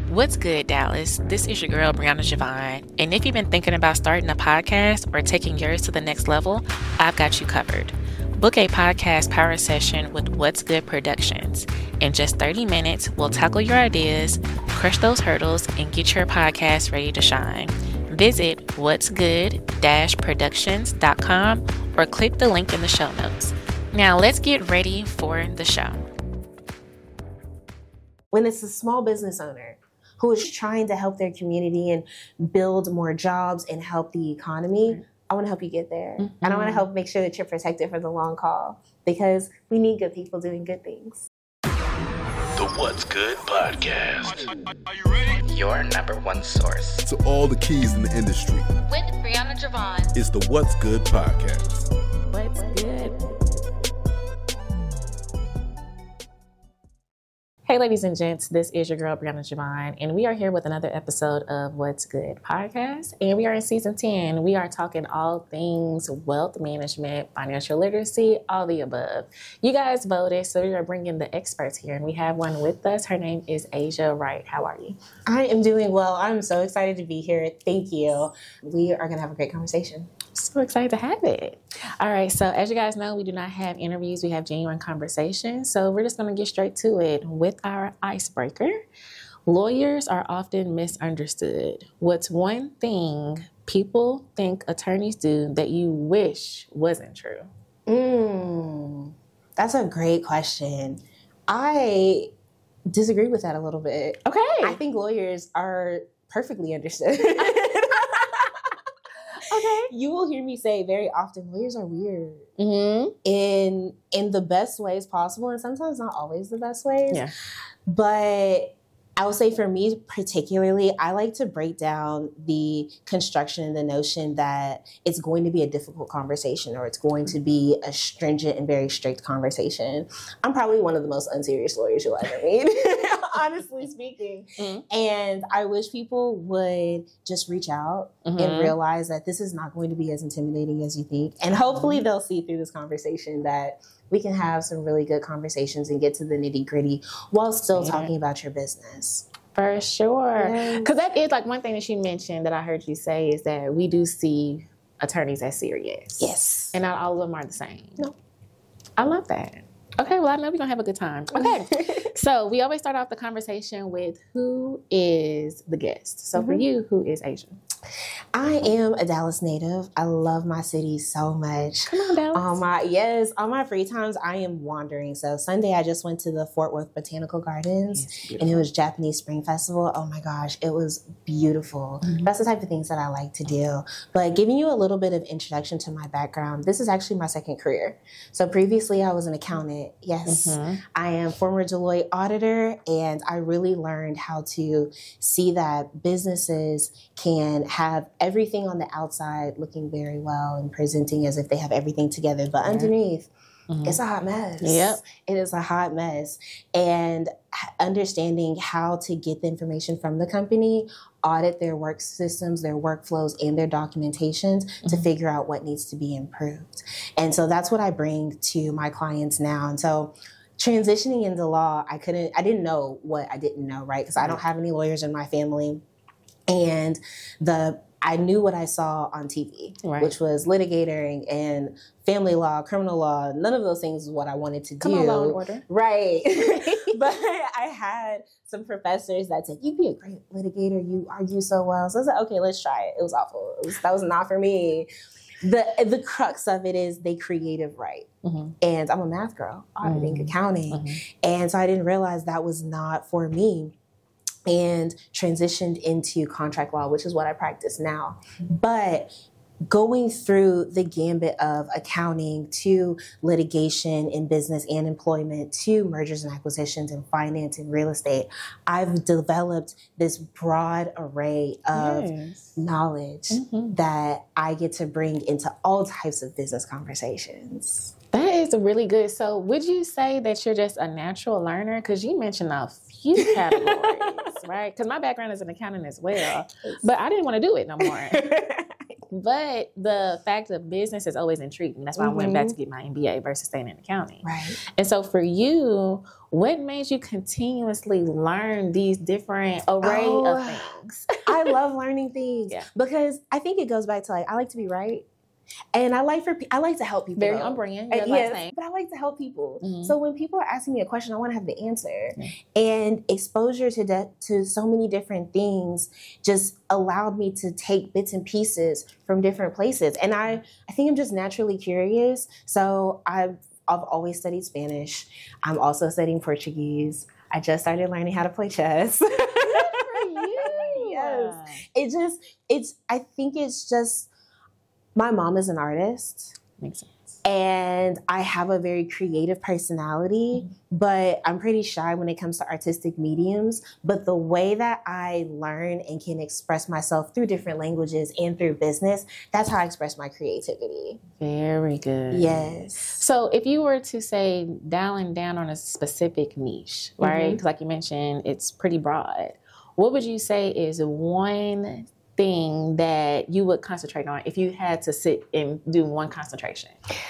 What's good, Dallas? This is your girl, Brianna Javon. And if you've been thinking about starting a podcast or taking yours to the next level, I've got you covered. Book a podcast power session with What's Good Productions. In just 30 minutes, we'll tackle your ideas, crush those hurdles, and get your podcast ready to shine. Visit what'sgood-productions.com or click the link in the show notes. Now let's get ready for the show. When it's a small business owner who is trying to help their community and build more jobs and help the economy, I want to help you get there. And I want to help make sure that you're protected for the long haul, because we need good people doing good things. The What's Good Podcast. Are you ready? Your number one source to all the keys in the industry. With Brianna Javon. It's the What's Good Podcast. What's good? Hey, ladies and gents, this is your girl, Brianna Javon, and we are here with another episode of What's Good Podcast, and we are in season 10. We are talking all things wealth management, financial literacy, all the above. You guys voted, so we are bringing the experts here, and we have one with us. Her name is Asia Wright. How are you? I am doing well. I'm so excited to be here. Thank you. We are going to have a great conversation. So excited to have it. All right, so as you guys know, we do not have interviews. We have genuine conversations. So we're just going to get straight to it with our icebreaker. Lawyers are often misunderstood. What's one thing people think attorneys do that you wish wasn't true? That's a great question. I disagree with that a little bit. Okay. I think lawyers are perfectly understood. Okay. You will hear me say very often, lawyers are weird Mm-hmm. in the best ways possible, and sometimes not always the best ways. Yeah. But I will say for me particularly, I like to break down the construction and the notion that it's going to be a difficult conversation or it's going to be a stringent and very strict conversation. I'm probably one of the most unserious lawyers you'll ever meet, honestly speaking. Mm-hmm. And I wish people would just reach out and realize that this is not going to be as intimidating as you think. And hopefully they'll see through this conversation that we can have some really good conversations and get to the nitty gritty while still talking about your business. For sure. Because that is like one thing that you mentioned that I heard you say is that we do see attorneys as serious. Yes. And not all of them are the same. No. I love that. Okay, well, I know we're going to have a good time. Okay. So we always start off the conversation with who is the guest. So for you, who is Asia? I am a Dallas native. I love my city so much. Come on, Dallas. On my free times, I am wandering. So Sunday, I just went to the Fort Worth Botanical Gardens, and it was Japanese Spring Festival. Oh my gosh, it was beautiful. That's the type of things that I like to do. But giving you a little bit of introduction to my background, this is actually my second career. So previously, I was an accountant. Yes, I am former Deloitte auditor, and I really learned how to see that businesses can have everything on the outside looking very well and presenting as if they have everything together, but underneath, it's a hot mess. Yep. It is a hot mess. And understanding how to get the information from the company, audit their work systems, their workflows, and their documentations to figure out what needs to be improved. And so that's what I bring to my clients now. And so transitioning into law, I didn't know what I didn't know, right? Because I don't have any lawyers in my family. And I knew what I saw on TV, which was litigating and family law, criminal law. None of those things is what I wanted to do. Come on, Law and Order. Right. But I had some professors that said, you'd be a great litigator. You argue so well. So I said, okay, let's try it. It was awful. That was not for me. The crux of it is they creative right. And I'm a math girl, auditing, accounting. And so I didn't realize that was not for me, and transitioned into contract law, which is what I practice now. But going through the gambit of accounting to litigation in business and employment to mergers and acquisitions and finance and real estate, I've developed this broad array of knowledge that I get to bring into all types of business conversations. That is really good. So would you say that you're just a natural learner? Because you mentioned a few categories, right? Because my background is an accountant as well, but I didn't want to do it no more. But the fact of business has always intrigued me. That's why I went back to get my MBA versus staying in accounting. Right. And so for you, what made you continuously learn these different array of things? I love learning things because I think it goes back to I like to be right. And I like to help people. Very on brand. Yes, but I like to help people. So when people are asking me a question, I want to have the answer. And exposure to so many different things just allowed me to take bits and pieces from different places. And I think I'm just naturally curious. So I've always studied Spanish. I'm also studying Portuguese. I just started learning how to play chess. Good for you. Yes. I think it's just, my mom is an artist. Makes sense. And I have a very creative personality, but I'm pretty shy when it comes to artistic mediums. But the way that I learn and can express myself through different languages and through business, that's how I express my creativity. Very good. Yes. So if you were to say dialing down on a specific niche, right? Because like you mentioned, it's pretty broad. What would you say is one thing that you would concentrate on if you had to sit and do one concentration?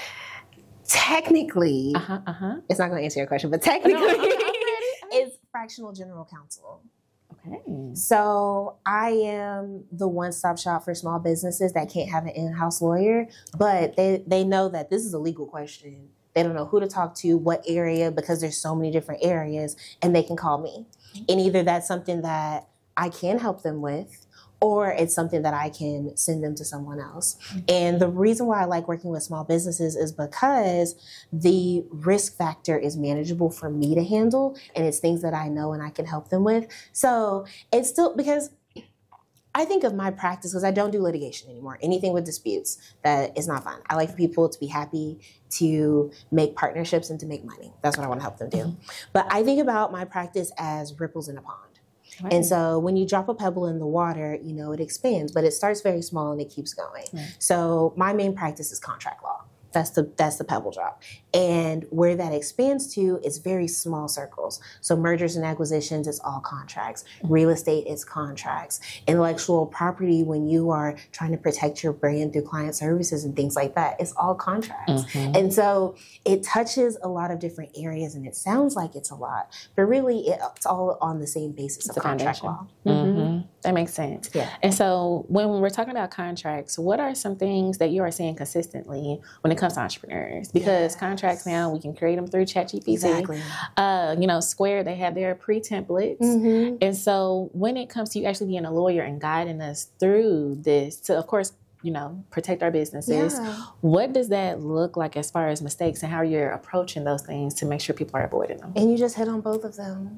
Technically, it's not going to answer your question, but technically, it's fractional general counsel. Okay. So I am the one-stop shop for small businesses that can't have an in-house lawyer, but they know that this is a legal question. They don't know who to talk to, what area, because there's so many different areas, and they can call me. And either that's something that I can help them with, or it's something that I can send them to someone else. And the reason why I like working with small businesses is because the risk factor is manageable for me to handle, and it's things that I know and I can help them with. So it's still, because I think of my practice, because I don't do litigation anymore. Anything with disputes, that is not fun. I like for people to be happy, to make partnerships, and to make money. That's what I want to help them do. But I think about my practice as ripples in a pond. Right. And so when you drop a pebble in the water, it expands, but it starts very small and it keeps going. Right. So my main practice is contract law. That's the pebble drop. And where that expands to is very small circles. So mergers and acquisitions, it's all contracts. Real estate is contracts. Intellectual property, when you are trying to protect your brand through client services and things like that, it's all contracts. And so it touches a lot of different areas, and it sounds like it's a lot, but really it's all on the same basis of contract law. That makes sense. Yeah. And so when we're talking about contracts, what are some things that you are seeing consistently when it comes to entrepreneurs? Because contracts now, we can create them through ChatGPT. Exactly. Square, they have their pre-templates. And so when it comes to you actually being a lawyer and guiding us through this to, of course, protect our businesses, what does that look like as far as mistakes and how you're approaching those things to make sure people are avoiding them? And you just hit on both of them.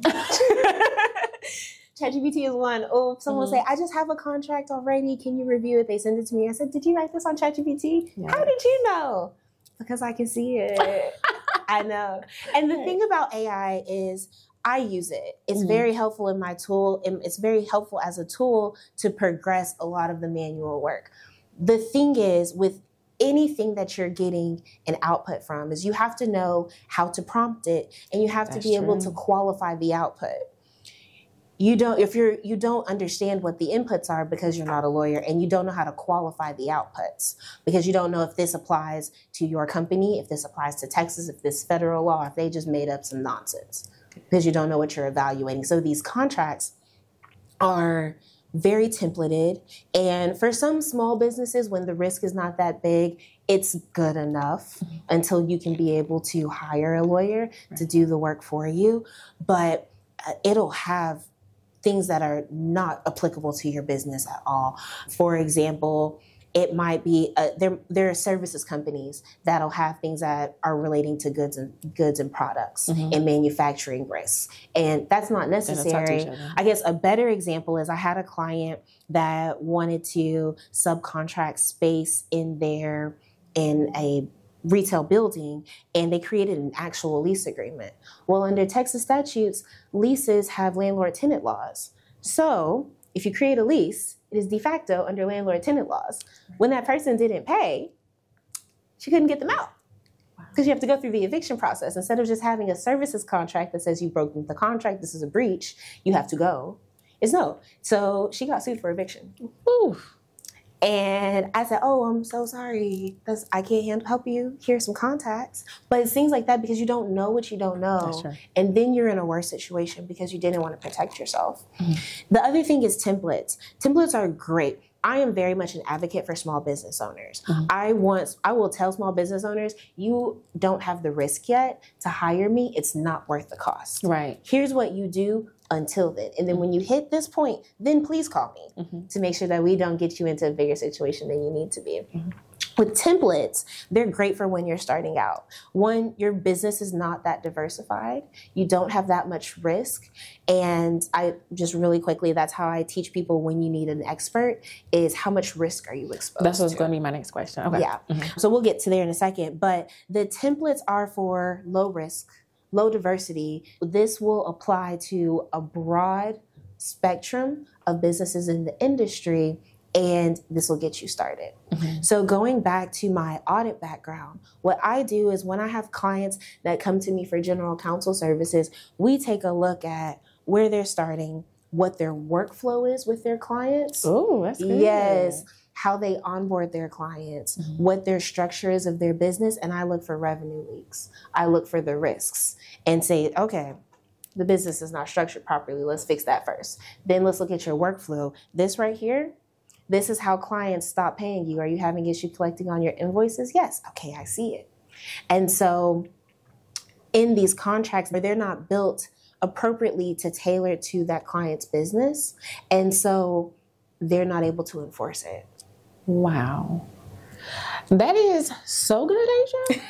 ChatGPT is one. Oh, someone will say, I just have a contract already. Can you review it? They send it to me. I said, did you write this on ChatGPT? How did you know? Because I can see it. I know. And the thing about AI is I use it. It's very helpful in my tool. And it's very helpful as a tool to progress a lot of the manual work. The thing is, with anything that you're getting an output from, is you have to know how to prompt it, and you have to be able to qualify the output. You don't understand what the inputs are because you're not a lawyer, and you don't know how to qualify the outputs because you don't know if this applies to your company, if this applies to Texas, if this federal law, if they just made up some nonsense, because you don't know what you're evaluating. So these contracts are very templated, and for some small businesses, when the risk is not that big, it's good enough until you can be able to hire a lawyer to do the work for you. But it'll have things that are not applicable to your business at all. For example, it might be there are services companies that'll have things that are relating to goods and products and manufacturing risks, and that's not necessary. I guess a better example is I had a client that wanted to subcontract space in a retail building, and they created an actual lease agreement. Well, under Texas statutes, leases have landlord-tenant laws. So if you create a lease, it is de facto under landlord-tenant laws. When that person didn't pay, she couldn't get them out because you have to go through the eviction process. Instead of just having a services contract that says you broke the contract, this is a breach, you have to go. So she got sued for eviction. Ooh. And I said, oh, I'm so sorry. I can't help you. Here's some contacts. But it's things like that because you don't know what you don't know. That's true. And then you're in a worse situation because you didn't want to protect yourself. The other thing is templates. Templates are great. I am very much an advocate for small business owners. I will tell small business owners, you don't have the risk yet to hire me. It's not worth the cost. Right. Here's what you do until then. And then when you hit this point, then please call me to make sure that we don't get you into a bigger situation than you need to be. With templates, they're great for when you're starting out. One, your business is not that diversified. You don't have that much risk. And I just really quickly, that's how I teach people when you need an expert is how much risk are you exposed That's what's to? going to be my next question. Okay. Yeah. So we'll get to there in a second. But the templates are for low risk, low diversity. This will apply to a broad spectrum of businesses in the industry, and this will get you started. So going back to my audit background, what I do is when I have clients that come to me for general counsel services, we take a look at where they're starting, what their workflow is with their clients. Oh, that's good. Yes. How they onboard their clients, what their structure is of their business, and I look for revenue leaks. I look for the risks and say, okay, the business is not structured properly. Let's fix that first. Then let's look at your workflow. This right here, this is how clients stop paying you. Are you having issue collecting on your invoices? Yes. Okay, I see it. And so in these contracts, they're not built appropriately to tailor to that client's business. And so they're not able to enforce it. Wow. That is so good, Asia.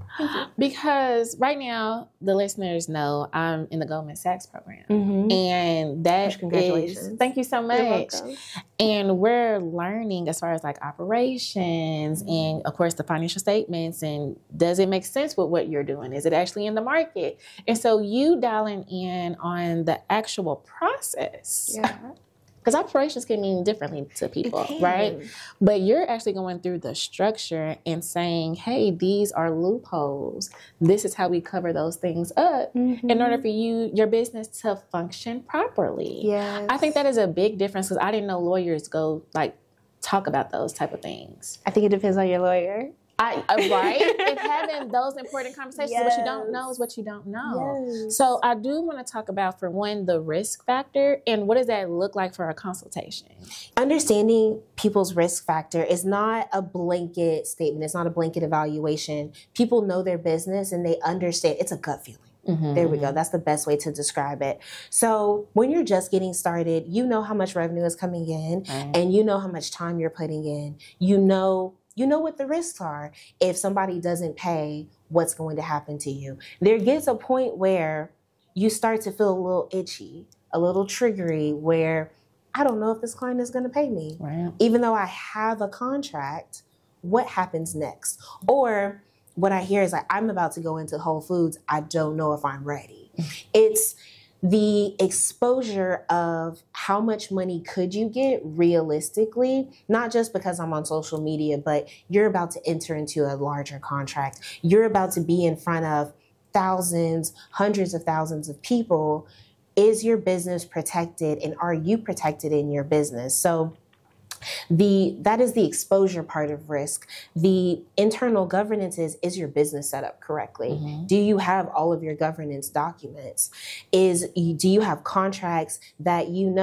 Because right now, the listeners know I'm in the Goldman Sachs program. And that Congratulations. is, thank you so much. You're welcome. And we're learning as far as like operations and of course the financial statements and does it make sense with what you're doing? Is it actually in the market? And so you dialing in on the actual process. Yeah. Because operations can mean differently to people, right? But you're actually going through the structure and saying, hey, these are loopholes. This is how we cover those things up in order for your business to function properly. Yes. I think that is a big difference because I didn't know lawyers go talk about those type of things. I think it depends on your lawyer. Right? It's having those important conversations. What you don't know is what you don't know. Yes. So I do want to talk about, for one, the risk factor and what does that look like for a consultation? Understanding people's risk factor is not a blanket statement. It's not a blanket evaluation. People know their business and they understand. It's a gut feeling. There we go. That's the best way to describe it. So when you're just getting started, you know how much revenue is coming in and you know how much time you're putting in. You know what the risks are. If somebody doesn't pay, what's going to happen to you? There gets a point where you start to feel a little itchy, a little triggery, where I don't know if this client is going to pay me. Right. Even though I have a contract, what happens next? Or what I hear is like, I'm about to go into Whole Foods. I don't know if I'm ready. It's the exposure of how much money could you get realistically, not just because I'm on social media, but you're about to enter into a larger contract. You're about to be in front of thousands, hundreds of thousands of people. Is your business protected and are you protected in your business? So that is the exposure part of risk. The internal governance is your business set up correctly? Do you have all of your governance documents? Do you have contracts that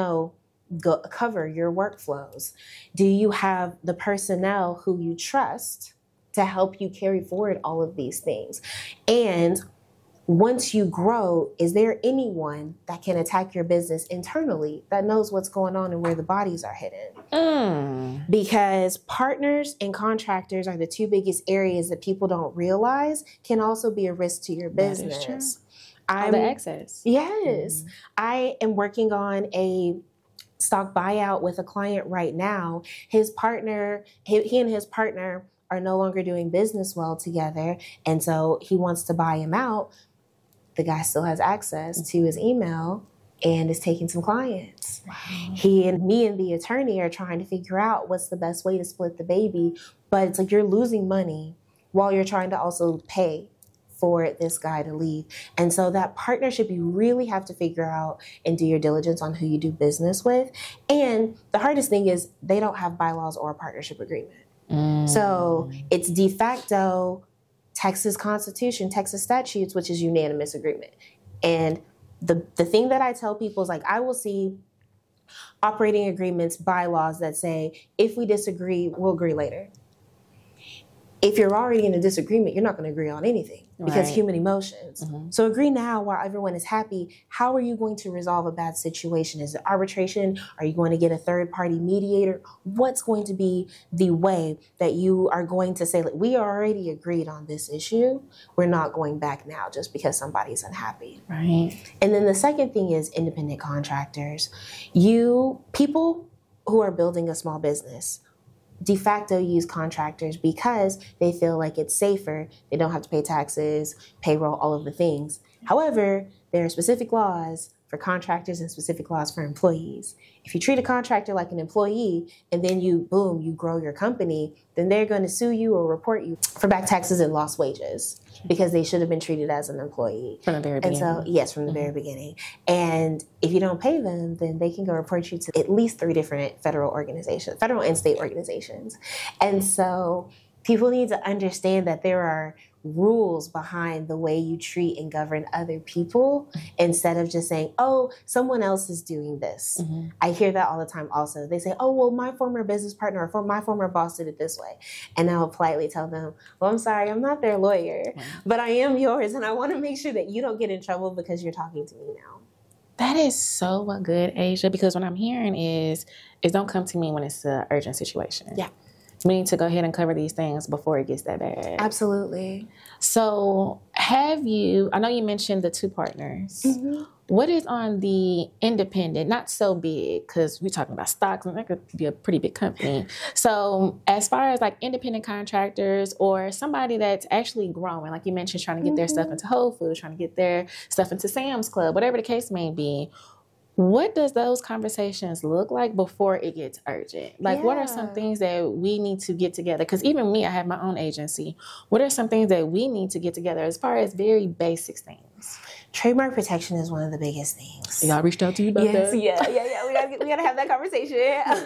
cover your workflows? Do you have the personnel who you trust to help you carry forward all of these things? And once you grow, is there anyone that can attack your business internally that knows what's going on and where the bodies are hidden? Because partners and contractors are the two biggest areas that people don't realize can also be a risk to your business. That is true. The access. Yes. I am working on a stock buyout with a client right now. His partner, he and his partner are no longer doing business well together. And so he wants to buy him out. The guy still has access to his email and is taking some clients. Wow. He and me and the attorney are trying to figure out what's the best way to split the baby. But it's like you're losing money while you're trying to also pay for this guy to leave. And so that partnership, you really have to figure out and do your diligence on who you do business with. And the hardest thing is they don't have bylaws or a partnership agreement. So it's de facto Texas Constitution, Texas statutes, which is unanimous agreement. And the thing that I tell people is, like, I will see operating agreements, bylaws that say, if we disagree, we'll agree later. If you're already in a disagreement, you're not going to agree on anything because human emotions. So agree now while everyone is happy. How are you going to resolve a bad situation? Is it arbitration? Are you going to get a third-party mediator? What's going to be the way that you are going to say, like, we already agreed on this issue. We're not going back now just because somebody's unhappy. Right. And then the second thing is independent contractors. People who are building a small business de facto use contractors because they feel like it's safer. They don't have to pay taxes, payroll, all of the things. However, there are specific laws for contractors and specific laws for employees. If you treat a contractor like an employee and then you grow your company, then they're going to sue you or report you for back taxes and lost wages because they should have been treated as an employee. From the very beginning. And so, yes, from the very beginning. And if you don't pay them, then they can go report you to at least 3 different federal and state organizations. And so people need to understand that there are rules behind the way you treat and govern other people instead of just saying, oh, someone else is doing this. I hear that all the time also. They say, oh, well, my former business partner or my former boss did it this way. And I'll politely tell them, well, I'm sorry, I'm not their lawyer, but I am yours. And I want to make sure that you don't get in trouble because you're talking to me now. That is so good, Asia, because what I'm hearing is don't come to me when it's an urgent situation. Yeah. We need to go ahead and cover these things before it gets that bad. Absolutely. So I know you mentioned the 2 partners. What is on the independent, not so big, because we're talking about stocks and that could be a pretty big company. So as far as like independent contractors or somebody that's actually growing, like you mentioned, trying to get their stuff into Whole Foods, trying to get their stuff into Sam's Club, whatever the case may be, what does those conversations look like before it gets urgent? Like, what are some things that we need to get together? Because even me, I have my own agency. What are some things that we need to get together as far as very basic things? Trademark protection is one of the biggest things. Y'all reached out to you about that? Yeah. We gotta have that conversation.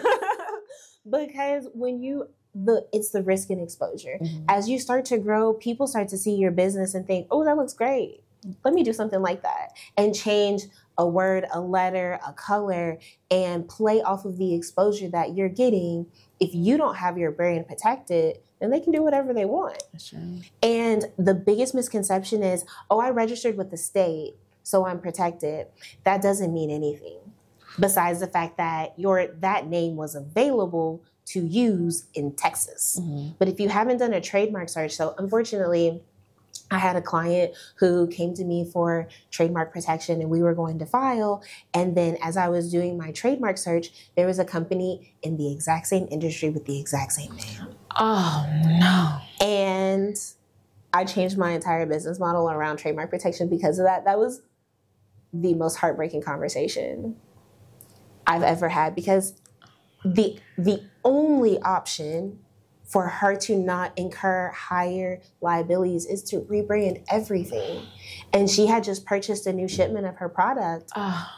Because when it's the risk and exposure. As you start to grow, people start to see your business and think, oh, that looks great. Let me do something like that. And change a word, a letter, a color, and play off of the exposure that you're getting. If you don't have your brand protected, then they can do whatever they want. That's true. And the biggest misconception is, oh, I registered with the state, so I'm protected. That doesn't mean anything. Besides the fact that that name was available to use in Texas. But if you haven't done a trademark search, so unfortunately, I had a client who came to me for trademark protection and we were going to file. And then as I was doing my trademark search, there was a company in the exact same industry with the exact same name. Oh, no. And I changed my entire business model around trademark protection because of that. That was the most heartbreaking conversation I've ever had because the only option for her to not incur higher liabilities is to rebrand everything. And she had just purchased a new shipment of her product.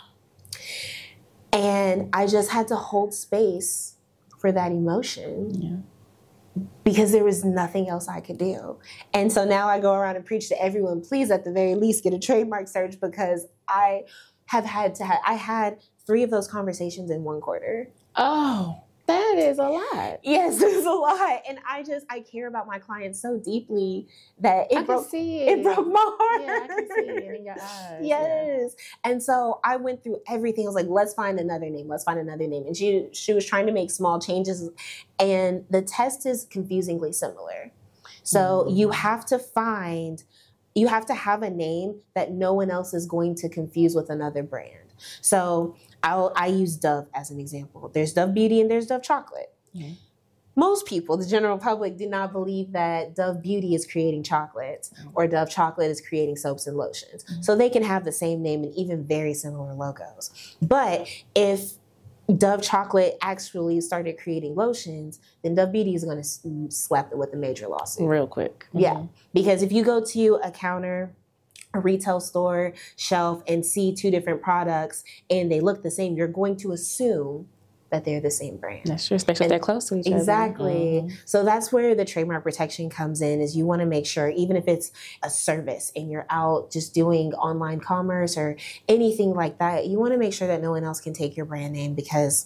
And I just had to hold space for that emotion because there was nothing else I could do. And so now I go around and preach to everyone, please at the very least get a trademark search because I had 3 of those conversations in 1 quarter. Oh. That is a lot. Yes, it's a lot. And I care about my clients so deeply that it broke my heart. Yeah, I can see it in your eyes. Yes. Yeah. And so I went through everything. I was like, let's find another name. And she was trying to make small changes. And the test is confusingly similar. So you have to have a name that no one else is going to confuse with another brand. So I use Dove as an example. There's Dove Beauty and there's Dove Chocolate. Mm-hmm. Most people, the general public, do not believe that Dove Beauty is creating chocolates or Dove Chocolate is creating soaps and lotions. Mm-hmm. So they can have the same name and even very similar logos. But if Dove chocolate actually started creating lotions, then Dove Beauty is going to slap it with a major lawsuit. Real quick. Yeah. Because if you go to a counter, a retail store shelf, and see two different products and they look the same, you're going to assume that they're the same brand. That's true, especially if they're close to each other. Exactly. So that's where the trademark protection comes in, is you want to make sure, even if it's a service and you're out just doing online commerce or anything like that, you want to make sure that no one else can take your brand name, because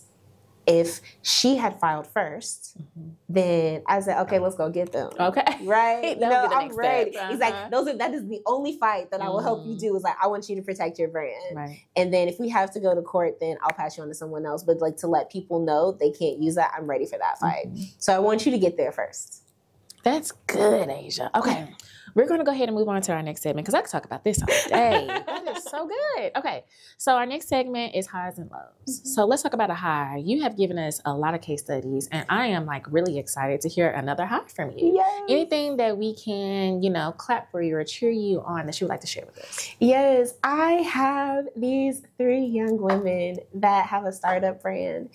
if she had filed first, then I said, okay, let's go get them. Okay. Right? That would be the I'm next ready. step. He's like, that is the only fight that I will help you do, is like, I want you to protect your brand. Right. And then if we have to go to court, then I'll pass you on to someone else. But like, to let people know they can't use that, I'm ready for that fight. So I want you to get there first. That's good, Asia. Okay. We're going to go ahead and move on to our next segment, because I could talk about this all day. That is so good. Okay. So our next segment is highs and lows. So let's talk about a high. You have given us a lot of case studies, and I am like really excited to hear another high from you. Yes. Anything that we can, clap for you or cheer you on that you would like to share with us? Yes, I have these 3 young women that have a startup brand.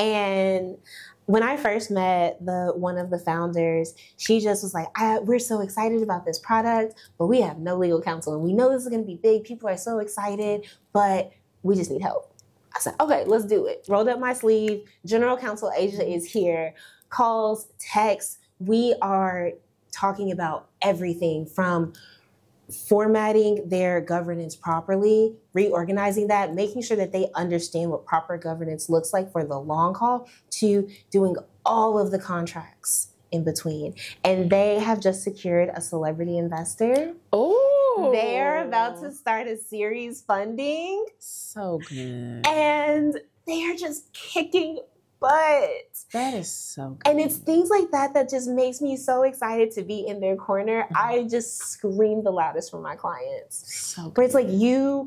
And when I first met one of the founders, she just was like, we're so excited about this product, but we have no legal counsel. And we know this is going to be big. People are so excited, but we just need help. I said, okay, let's do it. Rolled up my sleeve. General counsel Asia is here. Calls, texts. We are talking about everything from formatting their governance properly, reorganizing that, making sure that they understand what proper governance looks like for the long haul, to doing all of the contracts in between. And they have just secured a celebrity investor. Oh, They're about to start a series funding. So good. And they are just kicking butt. That is so good. And it's things like that just makes me so excited to be in their corner. I just scream the loudest from my clients. So good. Where it's like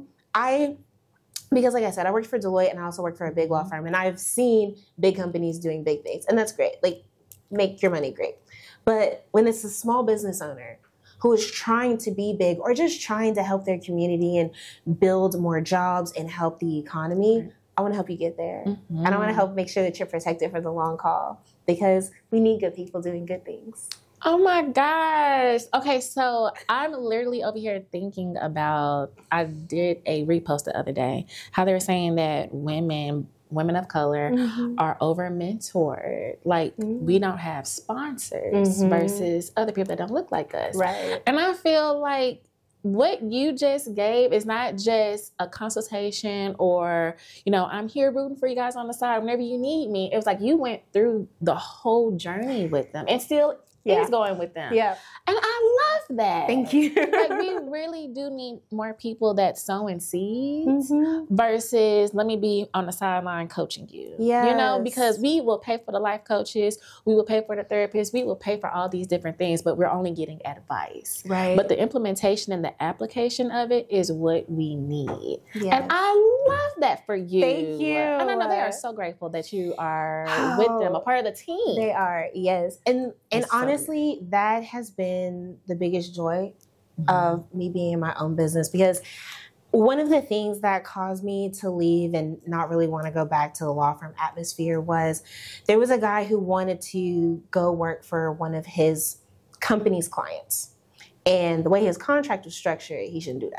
because like I said, I worked for Deloitte and I also worked for a big law firm, and I've seen big companies doing big things, and that's great. Like, make your money great. But when it's a small business owner who is trying to be big, or just trying to help their community and build more jobs and help the economy, I want to help you get there. And I want to help make sure that you're protected for the long haul, because we need good people doing good things. Oh my gosh. Okay, so I'm literally over here thinking about, I did a repost the other day, how they were saying that women of color are over mentored. Like, we don't have sponsors versus other people that don't look like us. Right. And I feel like what you just gave is not just a consultation or, I'm here rooting for you guys on the side whenever you need me. It was like you went through the whole journey with them and still is going with them. Yeah. And I love that. Thank you. Like, we really do need more people that sowing seeds versus let me be on the sideline coaching you. Yes. Because we will pay for the life coaches, we will pay for the therapists, we will pay for all these different things, but we're only getting advice. Right. But the implementation and the application of it is what we need. Yes. And I love that for you. Thank you. And I know they are so grateful that you are with them, a part of the team. They are, yes. And It's so honestly, that has been the biggest joy of me being in my own business, because one of the things that caused me to leave and not really want to go back to the law firm atmosphere was there was a guy who wanted to go work for one of his company's clients. And the way his contract was structured, he shouldn't do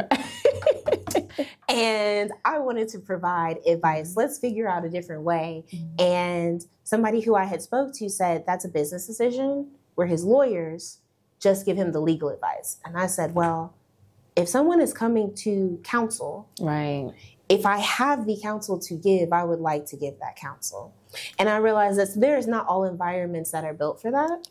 that. And I wanted to provide advice. Let's figure out a different way. And somebody who I had spoke to said, that's a business decision, where his lawyers just give him the legal advice. And I said, well, if someone is coming to counsel, Right. if I have the counsel to give, I would like to give that counsel. And I realized that there's not all environments that are built for that.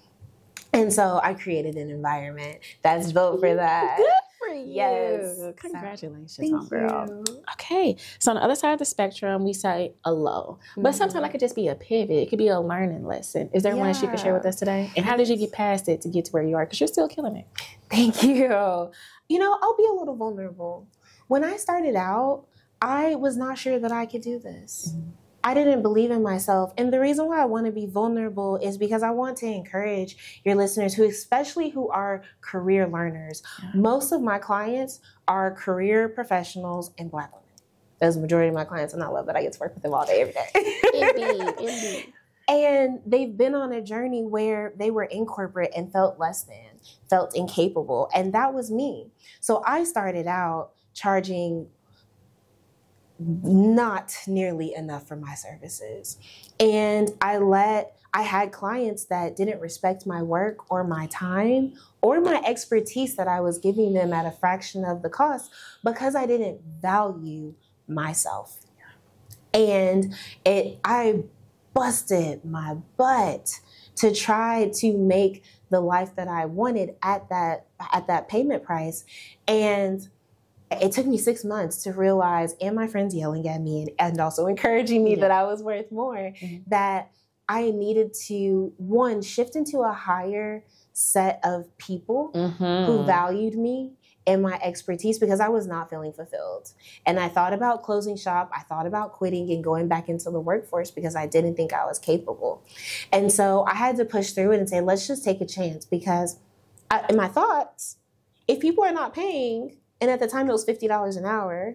And so I created an environment that's built for that. Good for you. Yes. Congratulations, Thank homegirl. you. Okay. So on the other side of the spectrum, we say a low. But sometimes it could just be a pivot. It could be a learning lesson. Is there one that you could share with us today? And how did you get past it to get to where you are? Because you're still killing it. Thank you. I'll be a little vulnerable. When I started out, I was not sure that I could do this. I didn't believe in myself. And the reason why I want to be vulnerable is because I want to encourage your listeners especially who are career learners. Most of my clients are career professionals and Black women. That's the majority of my clients, and I love that I get to work with them all day, every day. Indeed. And they've been on a journey where they were in corporate and felt less than, felt incapable. And that was me. So I started out charging not nearly enough for my services. And I had clients that didn't respect my work or my time or my expertise that I was giving them at a fraction of the cost because I didn't value myself. And I busted my butt to try to make the life that I wanted at that payment price. And it took me 6 months to realize, and my friends yelling at me and also encouraging me that I was worth more, that I needed to, one, shift into a higher set of people who valued me and my expertise, because I was not feeling fulfilled. And I thought about closing shop. I thought about quitting and going back into the workforce because I didn't think I was capable. And so I had to push through it and say, let's just take a chance, because in my thoughts, if people are not paying, and at the time it was $50 an hour,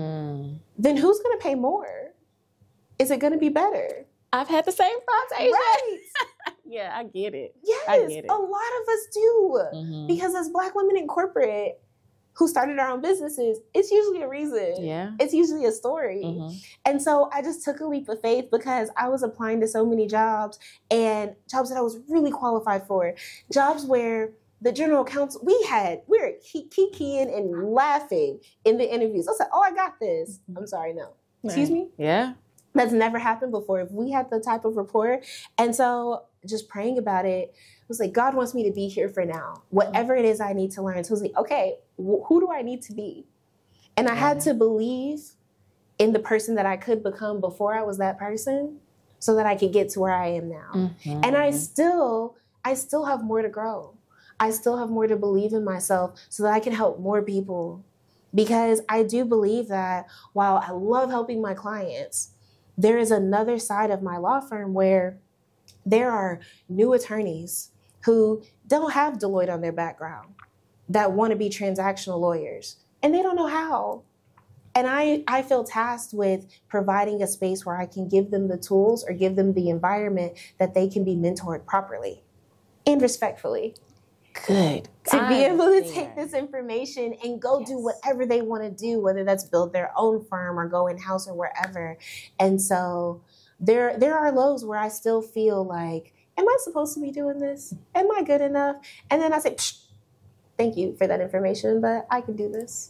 then who's going to pay more? Is it going to be better? I've had the same thoughts, Asia. Right. Yeah, I get it. Yes, I get it. a lot of us do. Because as Black women in corporate who started our own businesses, it's usually a reason. Yeah. It's usually a story. And so I just took a leap of faith because I was applying to so many jobs, and jobs that I was really qualified for. Jobs where the general counsel, we were kikiing and laughing in the interviews. I said, oh, I got this. I'm sorry, no. Excuse me? Yeah. That's never happened before. If we had the type of rapport. And so just praying about it, I was like, God wants me to be here for now. Whatever it is I need to learn. So I was like, okay, who do I need to be? And I had to believe in the person that I could become before I was that person so that I could get to where I am now. And I still have more to grow. I still have more to believe in myself so that I can help more people. Because I do believe that while I love helping my clients, there is another side of my law firm where there are new attorneys who don't have Deloitte on their background that want to be transactional lawyers, and they don't know how. And I feel tasked with providing a space where I can give them the tools or give them the environment that they can be mentored properly and respectfully. Good. To be able to take this information and go do whatever they want to do, whether that's build their own firm or go in-house or wherever. And so there are lows where I still feel like, am I supposed to be doing this? Am I good enough? And then I say, thank you for that information, but I can do this.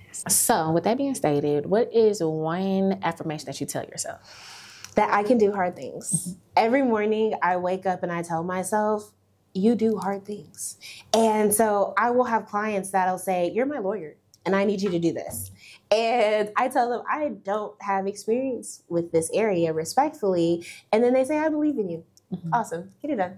So with that being stated, what is one affirmation that you tell yourself? That I can do hard things. Every morning I wake up and I tell myself, you do hard things. And so I will have clients that'll say, you're my lawyer and I need you to do this. And I tell them I don't have experience with this area, respectfully. And then they say, I believe in you. Awesome. Get it done.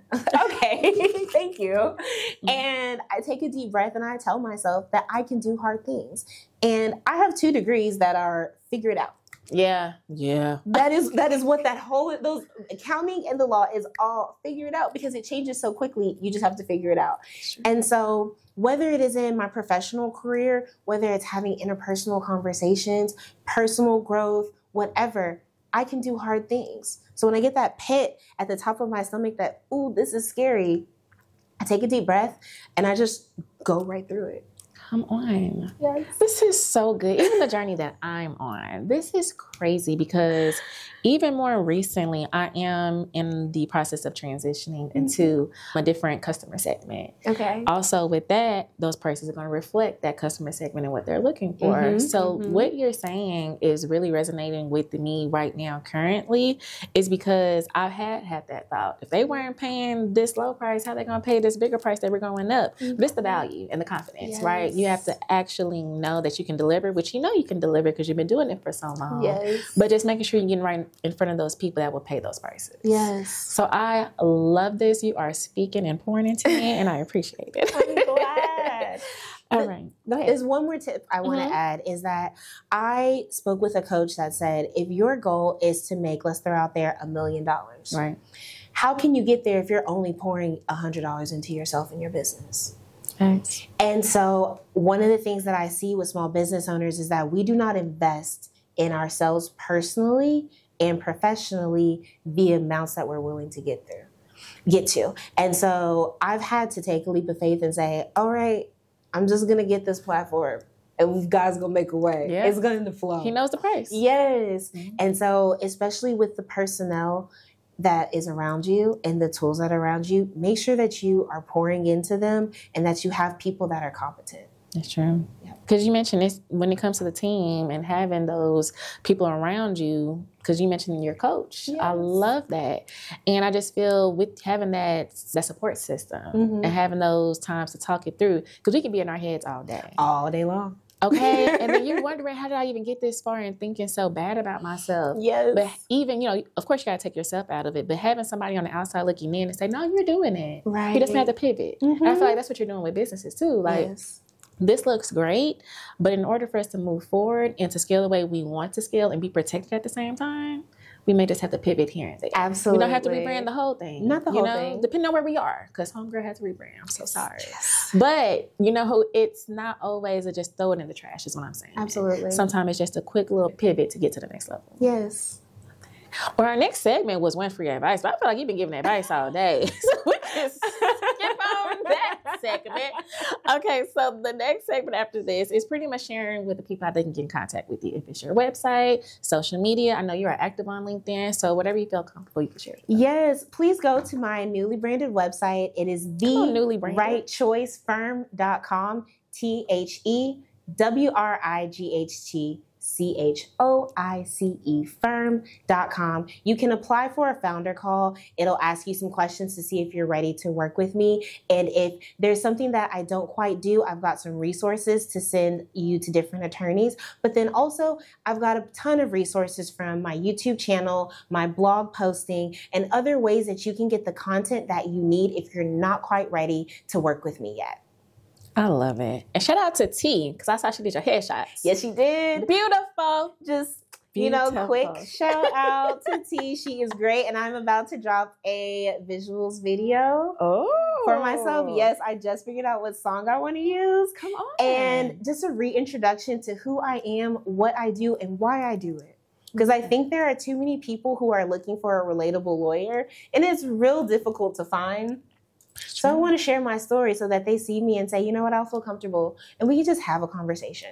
Okay. Thank you. And I take a deep breath and I tell myself that I can do hard things. And I have 2 degrees that are figured out. Yeah. That is what those accounting and the law is all figured out, because it changes so quickly. You just have to figure it out. Sure. And so whether it is in my professional career, whether it's having interpersonal conversations, personal growth, whatever, I can do hard things. So when I get that pit at the top of my stomach that, ooh, this is scary, I take a deep breath and I just go right through it. Come on. Yes. This is so good. Even the journey that I'm on, this is crazy, because even more recently, I am in the process of transitioning into a different customer segment. Okay. Also with that, those prices are going to reflect that customer segment and what they're looking for. So what you're saying is really resonating with me right now currently, is because I've had that thought. If they weren't paying this low price, how are they going to pay this bigger price that we're going up? But it's the value and the confidence, right? You have to actually know that you can deliver, which you know you can deliver because you've been doing it for so long. Yes. But just making sure you're getting right in front of those people that will pay those prices. Yes. So I love this. You are speaking and pouring into me, and I appreciate it. I'm glad. All right. Go ahead. There's one more tip I want to add, is that I spoke with a coach that said, if your goal is to make, let's throw out there, $1 million. Right. How can you get there if you're only pouring $100 into yourself and your business? Thanks. And so one of the things that I see with small business owners is that we do not invest in ourselves personally and professionally the amounts that we're willing to get to. And so I've had to take a leap of faith and say, all right, I'm just going to get this platform. And God's going to make a way. Yeah. It's going to flow. He knows the price. Yes. Mm-hmm. And so, especially with the personnel that is around you and the tools that are around you, make sure that you are pouring into them and that you have people that are competent. That's true. Because you mentioned this when it comes to the team and having those people around you, because you mentioned your coach. Yes. I love that. And I just feel with having that support system and having those times to talk it through, because we can be in our heads all day. All day long. Okay. And then you're wondering, how did I even get this far and thinking so bad about myself? Yes. But even, of course you got to take yourself out of it, but having somebody on the outside looking in and say, no, you're doing it. Right. He doesn't have to pivot. And I feel like that's what you're doing with businesses too. Like, this looks great, but in order for us to move forward and to scale the way we want to scale and be protected at the same time, we may just have to pivot here and there. Absolutely. We don't have to rebrand the whole thing. Not the whole thing. Depending on where we are, because Homegirl has to rebrand. I'm so sorry. Yes. But, it's not always a just throw it in the trash is what I'm saying. Absolutely. Sometimes it's just a quick little pivot to get to the next level. Yes. Well, our next segment was one free advice, but I feel like you've been giving advice all day. So we can skip on that segment. Okay, so the next segment after this is pretty much sharing with the people how they can get in contact with you. If it's your website, social media. I know you are active on LinkedIn, so whatever you feel comfortable, you can share. Yes, please go to my newly branded website. It is therightchoicefirm.com, THEWRIGHTCHOICE firm.com. You can apply for a founder call. It'll ask you some questions to see if you're ready to work with me. And if there's something that I don't quite do, I've got some resources to send you to different attorneys. But then also, I've got a ton of resources from my YouTube channel, my blog posting, and other ways that you can get the content that you need if you're not quite ready to work with me yet. I love it. And shout out to T, because I saw she did your headshots. Yes, she did. Beautiful. Just, Beautiful. Quick shout out to T. She is great. And I'm about to drop a visuals video for myself. Yes, I just figured out what song I want to use. Come on. And just a reintroduction to who I am, what I do, and why I do it. Because I think there are too many people who are looking for a relatable lawyer, and it's real difficult to find. So I want to share my story so that they see me and say, you know what, I'll feel comfortable. And we can just have a conversation.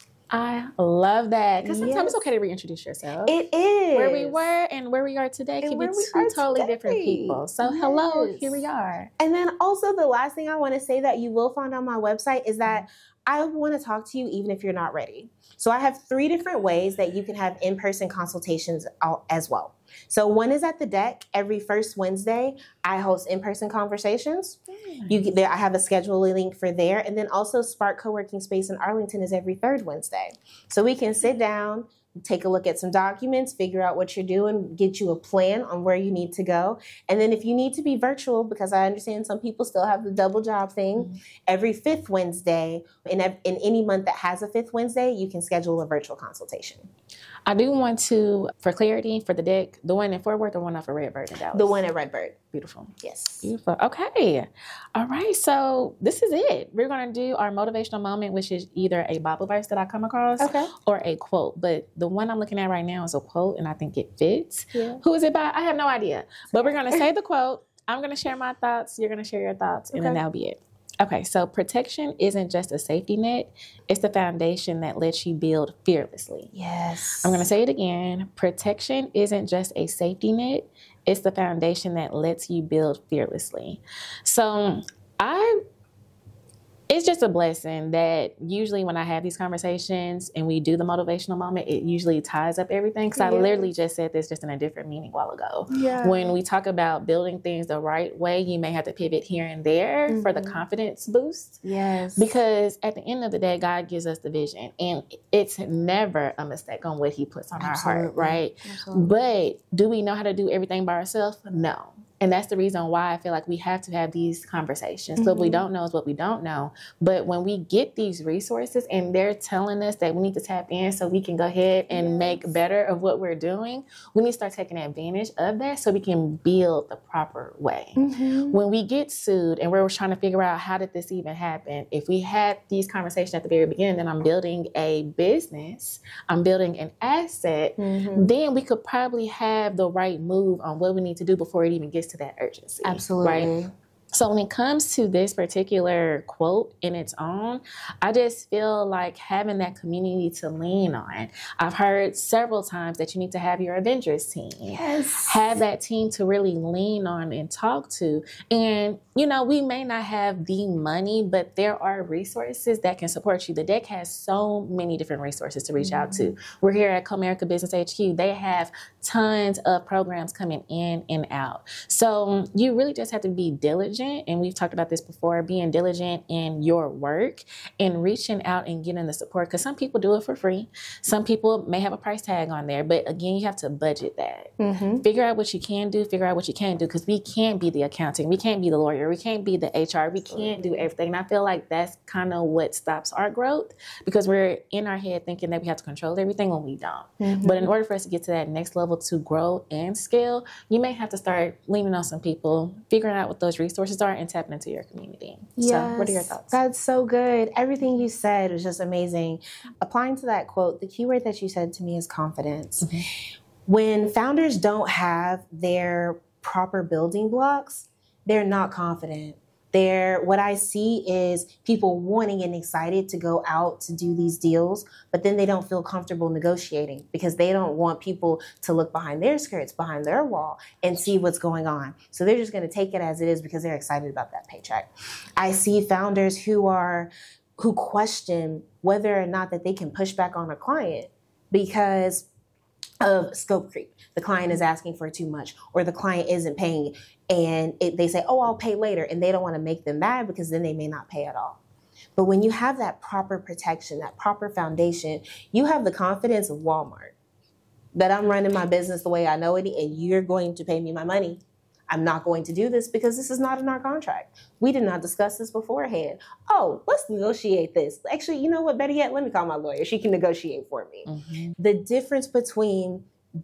I love that. Because sometimes it's okay to reintroduce yourself. It is. Where we were and where we are today can be two totally different people. So hello, here we are. And then also the last thing I want to say that you will find on my website is that I want to talk to you even if you're not ready. So I have 3 different ways that you can have in-person consultations as well. So one is at the Deck. Every first Wednesday, I host in-person conversations. I have a scheduling link for there. And then also Spark Co-working Space in Arlington is every 3rd Wednesday. So we can sit down, take a look at some documents, figure out what you're doing, get you a plan on where you need to go. And then if you need to be virtual, because I understand some people still have the double job thing, every 5th Wednesday, in any month that has a 5th Wednesday, you can schedule a virtual consultation. I do want to, for clarity, for the Deck, the one in Fort Worth or one off of Redbird in Dallas? The one at Redbird. Beautiful. Yes. Beautiful. Okay. All right. So this is it. We're going to do our motivational moment, which is either a Bible verse that I come across or a quote. But the one I'm looking at right now is a quote, and I think it fits. Yeah. Who is it by? I have no idea. But we're going to say the quote. I'm going to share my thoughts. You're going to share your thoughts, and then that'll be it. Okay, so protection isn't just a safety net. It's the foundation that lets you build fearlessly. Yes. I'm going to say it again. Protection isn't just a safety net. It's the foundation that lets you build fearlessly. So it's just a blessing that usually when I have these conversations and we do the motivational moment, it usually ties up everything. Because I literally just said this just in a different meaning a while ago. Yeah. When we talk about building things the right way, you may have to pivot here and there for the confidence boost. Yes. Because at the end of the day, God gives us the vision. And it's never a mistake on what he puts on our heart, right? Absolutely. But do we know how to do everything by ourselves? No. And that's the reason why I feel like we have to have these conversations. So what we don't know is what we don't know. But when we get these resources and they're telling us that we need to tap in so we can go ahead and make better of what we're doing, we need to start taking advantage of that so we can build the proper way. When we get sued and we're trying to figure out how did this even happen, if we had these conversations at the very beginning, then I'm building a business, I'm building an asset, then we could probably have the right move on what we need to do before it even gets to that urgency. Absolutely. Right? So when it comes to this particular quote in its own, I just feel like having that community to lean on. I've heard several times that you need to have your Avengers team. Yes. Have that team to really lean on and talk to. And, you know, we may not have the money, but there are resources that can support you. The deck has so many different resources to reach out to. We're here at Comerica Business HQ. They have tons of programs coming in and out. So you really just have to be diligent. And we've talked about this before, being diligent in your work and reaching out and getting the support. Because some people do it for free. Some people may have a price tag on there. But again, you have to budget that. Figure out what you can do. Figure out what you can't do. Because we can't be the accounting. We can't be the lawyer. We can't be the HR. We can't do everything. And I feel like that's kind of what stops our growth. Because we're in our head thinking that we have to control everything when we don't. But in order for us to get to that next level to grow and scale, you may have to start leaning on some people, figuring out what those resources are, and tapping into your community. Yes, so what are your thoughts? That's so good. Everything you said was just amazing. Applying to that quote, the key word that you said to me is confidence. When founders don't have their proper building blocks, they're not confident. What I see is people wanting and excited to go out to do these deals, but then they don't feel comfortable negotiating because they don't want people to look behind their skirts, behind their wall, and see what's going on. So they're just going to take it as it is because they're excited about that paycheck. I see founders who question whether or not that they can push back on a client because of scope creep. The client is asking for too much, or the client isn't paying, and they say, oh, I'll pay later, and they don't want to make them mad because then they may not pay at all. But when you have that proper protection, that proper foundation, you have the confidence of Walmart that I'm running my business the way I know it, and you're going to pay me my money. I'm not going to do this because this is not in our contract. We did not discuss this beforehand. Oh, let's negotiate this. Actually, you know what? Better yet, let me call my lawyer. She can negotiate for me. The difference between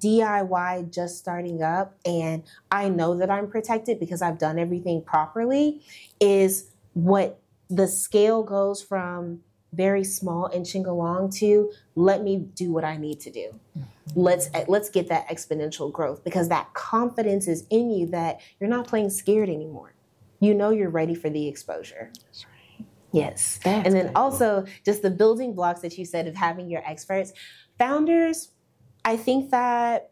DIY just starting up and I know that I'm protected because I've done everything properly is what the scale goes from very small inching along to let me do what I need to do. Let's get that exponential growth because that confidence is in you that you're not playing scared anymore. You know you're ready for the exposure. That's right. Yes. And then also just the building blocks that you said of having your experts. Founders, I think that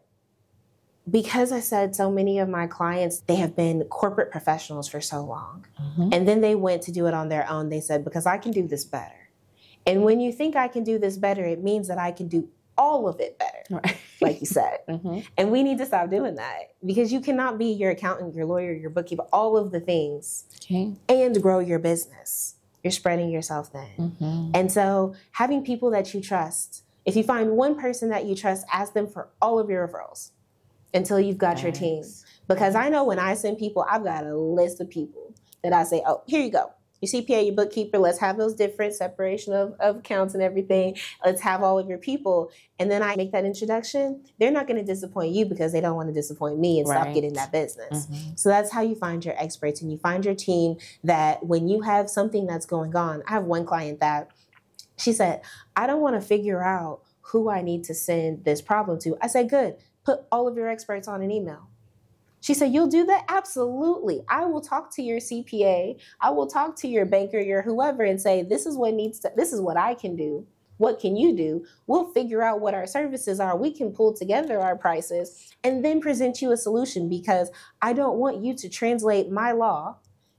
because I said so many of my clients, they have been corporate professionals for so long. And then they went to do it on their own. They said, because I can do this better. And when you think I can do this better, it means that I can do all of it better, like you said. And we need to stop doing that because you cannot be your accountant, your lawyer, your bookkeeper, all of the things and grow your business. You're spreading yourself thin. And so having people that you trust, if you find one person that you trust, ask them for all of your referrals until you've got your team. Because I know when I send people, I've got a list of people that I say, oh, here you go. Your CPA, your bookkeeper, let's have those different separation of accounts and everything. Let's have all of your people. And then I make that introduction. They're not going to disappoint you because they don't want to disappoint me and stop getting that business. So that's how you find your experts and you find your team that when you have something that's going on. I have one client that she said, I don't want to figure out who I need to send this problem to. I said, good. Put all of your experts on an email. She said, you'll do that? Absolutely. I will talk to your CPA. I will talk to your banker, your whoever, and say, this is what I can do. What can you do? We'll figure out what our services are. We can pull together our prices and then present you a solution because I don't want you to translate my law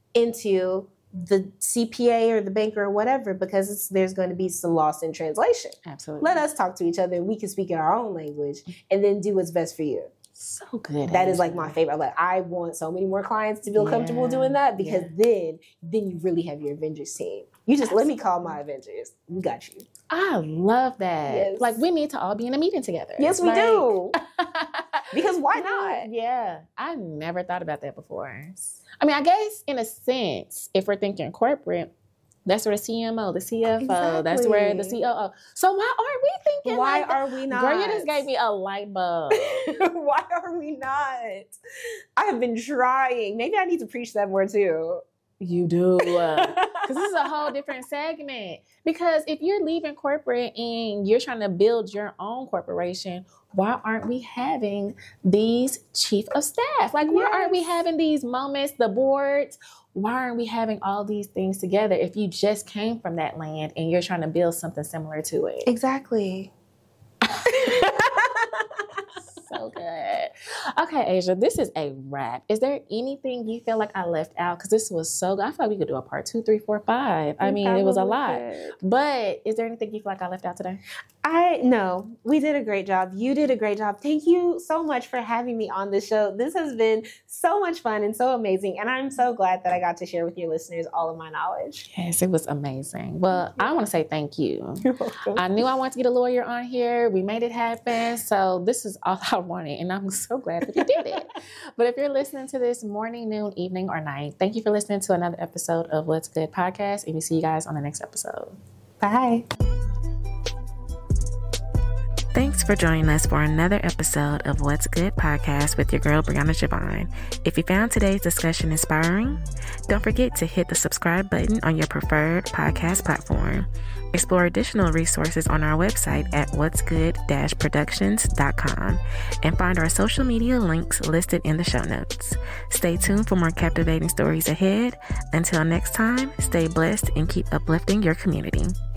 into the CPA or the banker or whatever because there's going to be some loss in translation. Absolutely. Let us talk to each other. We can speak in our own language and then do what's best for you. So good. That is like my favorite. Like I want so many more clients to feel comfortable doing that because then you really have your Avengers team. You just let me call my Avengers. We got you. I love that. Yes. Like we need to all be in a meeting together. Yes, we do. Because why not? Yeah, I never thought about that before. I mean, I guess in a sense, if we're thinking corporate, that's where the CMO, the CFO, that's where the COO. So why aren't we thinking why like that? are we not? Girl, you just gave me a light bulb. Why are we not? I have been trying. Maybe I need to preach that more too. You do. Because this is a whole different segment. Because if you're leaving corporate and you're trying to build your own corporation, why aren't we having these chief of staff? Like, why aren't we having these moments, the boards? Why aren't we having all these things together if you just came from that land and you're trying to build something similar to it? Exactly. So good. Okay, Asia, this is a wrap. Is there anything you feel like I left out? Because this was so good. I feel like we could do a part 2, 3, 4, 5. I mean, it was a lot. But is there anything you feel like I left out today? No, we did a great job. You did a great job. Thank you so much for having me on the show. This has been so much fun and so amazing. And I'm so glad that I got to share with your listeners all of my knowledge. Yes, it was amazing. Well, I want to say thank you. You're welcome. I knew I wanted to get a lawyer on here. We made it happen. So this is all I wanted. And I'm so glad that you did it. But if you're listening to this morning, noon, evening, or night, thank you for listening to another episode of What's Good Podcast. And we'll see you guys on the next episode. Bye. Thanks for joining us for another episode of What's Good Podcast with your girl, Brianna Javon. If you found today's discussion inspiring, don't forget to hit the subscribe button on your preferred podcast platform. Explore additional resources on our website at whatsgood-productions.com and find our social media links listed in the show notes. Stay tuned for more captivating stories ahead. Until next time, stay blessed and keep uplifting your community.